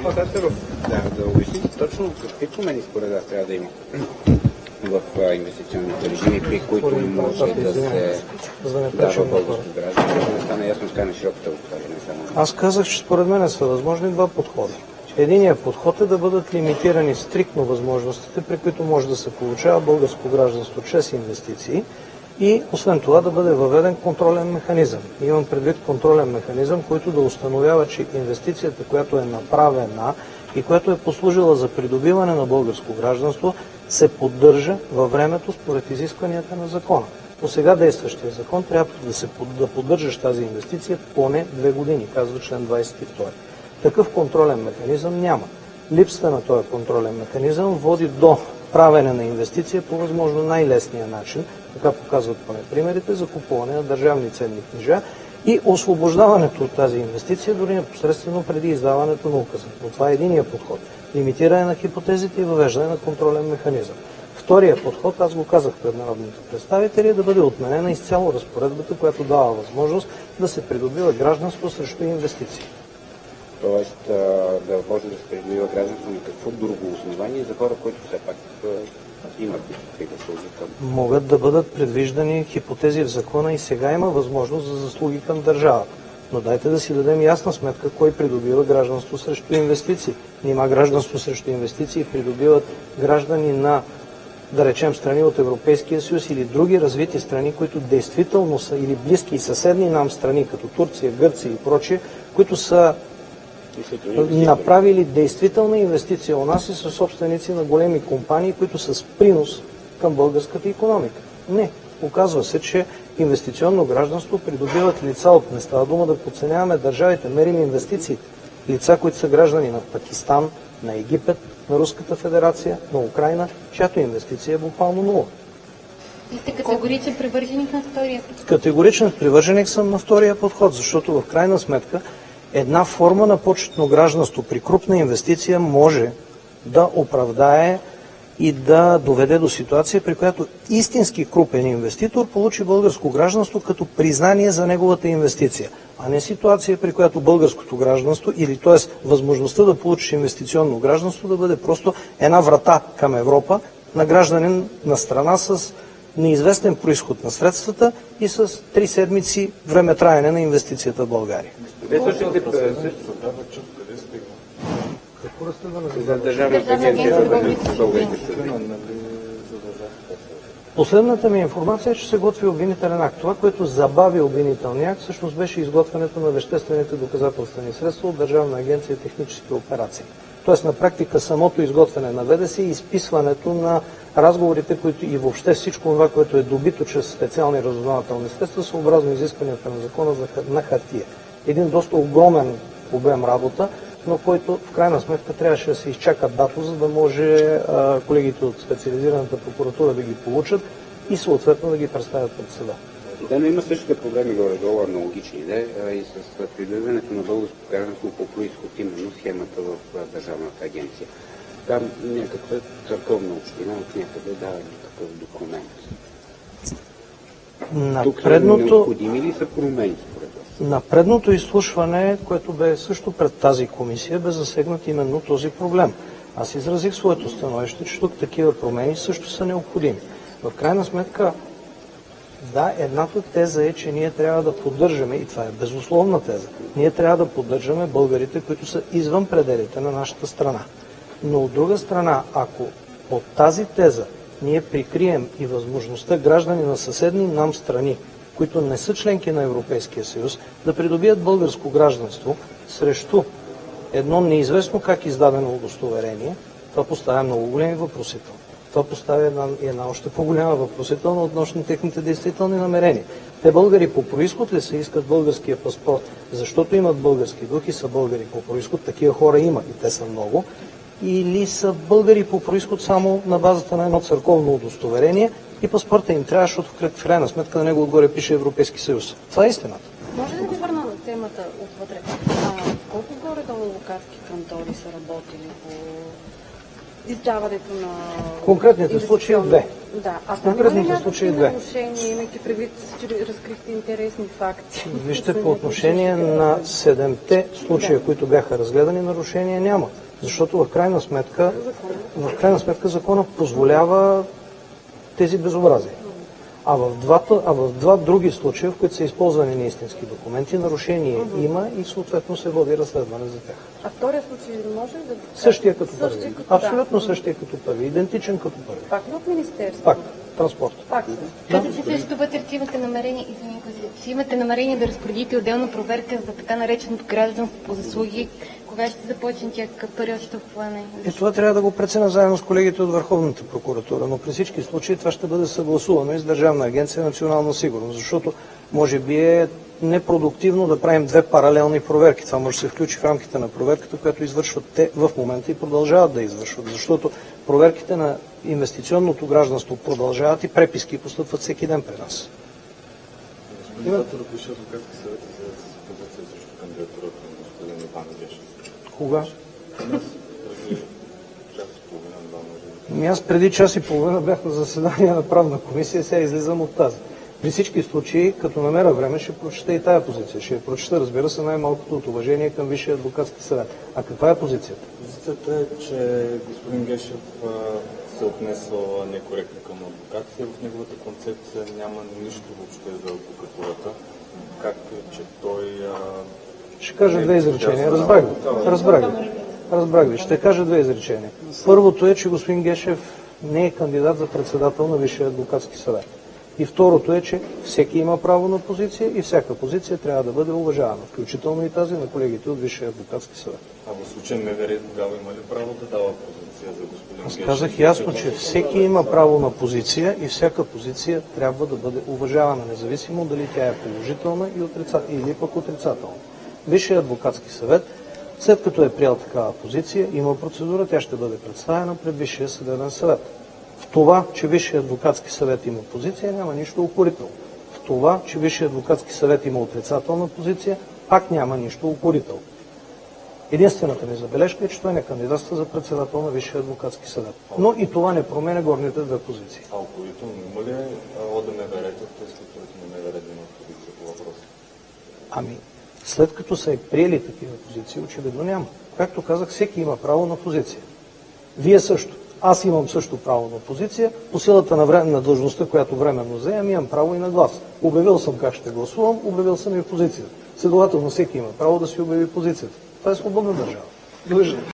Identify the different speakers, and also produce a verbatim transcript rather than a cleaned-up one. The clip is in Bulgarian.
Speaker 1: по-нататък да, да обясните точно какви промени според вас трябва да има в инвестиционните режими, при които може да се дава българско гражданство, да не стане ясно с край на широката обхвата.
Speaker 2: Аз казах, че според мен са възможни два подхода. Единият подход е да бъдат лимитирани стриктно възможностите, при които може да се получава българско гражданство чрез инвестиции и освен това да бъде въведен контролен механизъм. Имам предвид контролен механизъм, който да установява, че инвестицията, която е направена и която е послужила за придобиване на българско гражданство, се поддържа във времето според изискванията на закона. По сега действащия закон трябва да се да поддържаш тази инвестиция поне две години, казва член двадесет и втори. Такъв контролен механизъм няма. Липсата на този контролен механизъм води до правене на инвестиция по възможно най-лесния начин, така показват поне примерите, за купуване на държавни ценни книжа и освобождаването от тази инвестиция дори непосредствено преди издаването на указа. Но това е единия подход. Лимитиране на хипотезите и въвеждане на контролен механизъм. Втория подход, аз го казах пред народните представители, е да бъде отменена изцяло разпоредбата, която дава възможност да се придобива гражданство срещу инвестиции.
Speaker 1: Тоест да може да се придобива гражданство на какво друго основание за хора, които все пак имат такива служи към...
Speaker 2: Могат да бъдат предвиждани хипотези в закона и сега има възможност за заслуги към държавата. Но дайте да си дадем ясна сметка кой придобива гражданство срещу инвестиции. Нима гражданство срещу инвестиции придобиват граждани на, да речем, страни от Европейския съюз или други развити страни, които действително са или близки и съседни нам страни, като Турция, Гърция и прочие, които са направили действителна инвестиция у нас и са собственици на големи компании, които са с принос към българската икономика. Не. Оказва се, че инвестиционно гражданство придобиват лица от... Не става дума да подценяваме държавите, мерим инвестициите. Лица, които са граждани на Пакистан, на Египет, на Руската федерация, на Украйна, чиято инвестиция е буквално нула.
Speaker 3: И сте категоричен привърженик на втория подход?
Speaker 2: Категоричен привърженик съм на втория подход, защото в крайна сметка една форма на почетно гражданство при крупна инвестиция може да оправдае и да доведе до ситуация, при която истински крупен инвеститор получи българско гражданство като признание за неговата инвестиция, а не ситуация, при която българското гражданство или т.е. възможността да получиш инвестиционно гражданство да бъде просто една врата към Европа на гражданин на страна с неизвестен произход на средствата и с три седмици време траене на инвестицията в България.
Speaker 1: За държавната агенция за българите.
Speaker 2: Последната ми информация е, че се готви обвинителен акт. Това, което забави обвинителния акт, всъщност беше изготвянето на веществените доказателствени средства от Държавна агенция технически операции. Тоест на практика самото изготвяне на ВДС и изписването на разговорите, които и въобще всичко това, което е добито чрез специални разузнавателни средства, съобразно изискванията на закона на хартия. Един доста огромен обем работа, но който в крайна сметка трябваше да се изчака дато, за да може а, колегите от специализираната прокуратура да ги получат и съответно да ги представят пред съда.
Speaker 1: Да, но има същите проблеми горе-долу аналогични, да, и с придобиването на българско гражданство по происход, именно схемата в Държавната агенция. Там някаква църковна община от някъде дава някакъв документ.
Speaker 2: На
Speaker 1: Тук
Speaker 2: предното...
Speaker 1: необходими ли са промени според вас?
Speaker 2: На предното изслушване, което бе също пред тази комисия, бе засегнат именно този проблем. Аз изразих своето становище, че тук такива промени също са необходими. В крайна сметка, да, едната теза е, че ние трябва да поддържаме, и това е безусловна теза, ние трябва да поддържаме българите, които са извън пределите на нашата страна. Но от друга страна, ако от тази теза ние прикрием и възможността граждани на съседни нам страни, които не са членки на Европейския съюз, да придобият българско гражданство срещу едно неизвестно как издадено удостоверение, това поставя много големи въпросителни. Това поставя една, една още по-голяма въпросителна относно техните действителни намерения. Те българи по происход ли са, искат българския паспорт, защото имат български дух и са българи по происход, такива хора има и те са много, или са българи по происход само на базата на едно църковно удостоверение и паспорта им трябва, защото в крайна сметка на него отгоре пише Европейски съюз. Това е истината.
Speaker 3: Може да ви върна на темата отвътре? А, колко горе-долу адвокатски кантори са работили по издаването на...
Speaker 2: Конкретните случаи две.
Speaker 3: Да, а
Speaker 2: В
Speaker 3: там има ли
Speaker 2: конкретните
Speaker 3: някакви
Speaker 2: случаи две.
Speaker 3: нарушения, имайки предвид, че разкрихте интересни факти?
Speaker 2: Вижте, по отношение на седемте случая, които бяха разгледани, нарушения няма. Защото в крайна сметка, в крайна сметка закона позволява тези безобразия. А в, двата, а в два други случая, в които са използвани неистински документи, нарушение mm-hmm. има и съответно се води разследване за тях.
Speaker 3: А втория случай може да...
Speaker 2: Същия като първи.
Speaker 3: Същия като,
Speaker 2: Абсолютно
Speaker 3: да.
Speaker 2: същия като първи. Идентичен като първи.
Speaker 3: Пак ли от Министерството?
Speaker 2: Пак. Транспорт.
Speaker 3: Пак
Speaker 2: да.
Speaker 4: Като си също вътре, че имате намерение, извини, си имате намерение да разпоредите отделна проверка за така нареченото гражданство по заслуги, кога ще започне тя, какъв период ще обхване?
Speaker 2: И това трябва да го преценя заедно с колегите от Върховната прокуратура, но при всички случаи това ще бъде съгласувано и с Държавна агенция национална сигурност, защото може би е непродуктивно да правим две паралелни проверки. Това може да се включи в рамките на проверката, която извършват те в момента и продължават да извършват, защото проверките на инвестиционното гражданство продължават и преписки постъпват всеки ден при нас.
Speaker 5: Господин Татаров висше адвокатски съвет за позиция срещу кандидатурата на господин Иван Гешев.
Speaker 2: Кога?
Speaker 5: Преди час и половина, два може.
Speaker 2: Ами аз преди час и половина бях на заседание на правна комисия, сега излизам от тази. При всички случаи, като намеря време, ще прочета и тая позиция. Ще я прочета, разбира се, най-малкото от уважение към Висшия адвокатски съвет. А каква е позицията?
Speaker 5: Позицията е, че господин Гешев а, се отнесъл некоректно към адвокатите. В неговата концепция няма нищо въобще за адвокатурата. Както е, че той... А...
Speaker 2: Ще кажа две изречения. Разбрах ви. Разбрах ви. Разбрах ви. Ще кажа две изречения. Първото е, че господин Гешев не е кандидат за председател на Висшия адвокатски съвет. И второто е, че всеки има право на позиция и всяка позиция трябва да бъде уважавана, включително и тази на колегите от Висшия адвокатски съвет.
Speaker 5: А в случай МВР тогава има ли право да дава позиция за господин
Speaker 2: Аз
Speaker 5: Гешев?
Speaker 2: казах ясно, че всеки има право на позиция и всяка позиция трябва да бъде уважавана, независимо дали тя е положителна и отрица... или пък отрицателна. Висшия адвокатски съвет, след като е приел такава позиция, има процедура, тя ще бъде представена пред Висшия съдебен съвет. В това, че Висшия адвокатски съвет има позиция, няма нищо укорително. В това, че Висшия адвокатски съвет има отрицателна позиция, пак няма нищо укорително. Единствената ми забележка е, че той не кандидатства за председател на Висшия адвокатски съвет. Но и това не променя горните две позиции.
Speaker 5: А укорително има ли ОДМВР-то, т.е. след на МВР да има позиция по въпроса?
Speaker 2: Ами, след като са и приели такива позиции, очевидно няма. Както казах, всеки има право на позиция. Вие също. Аз имам също право на позиция. По силата на, време, на длъжността, която временно заемам, имам право и на глас. Обявил съм как ще гласувам, обявил съм и позицията. Следователно всеки има право да си обяви позицията. Това е свободна държава.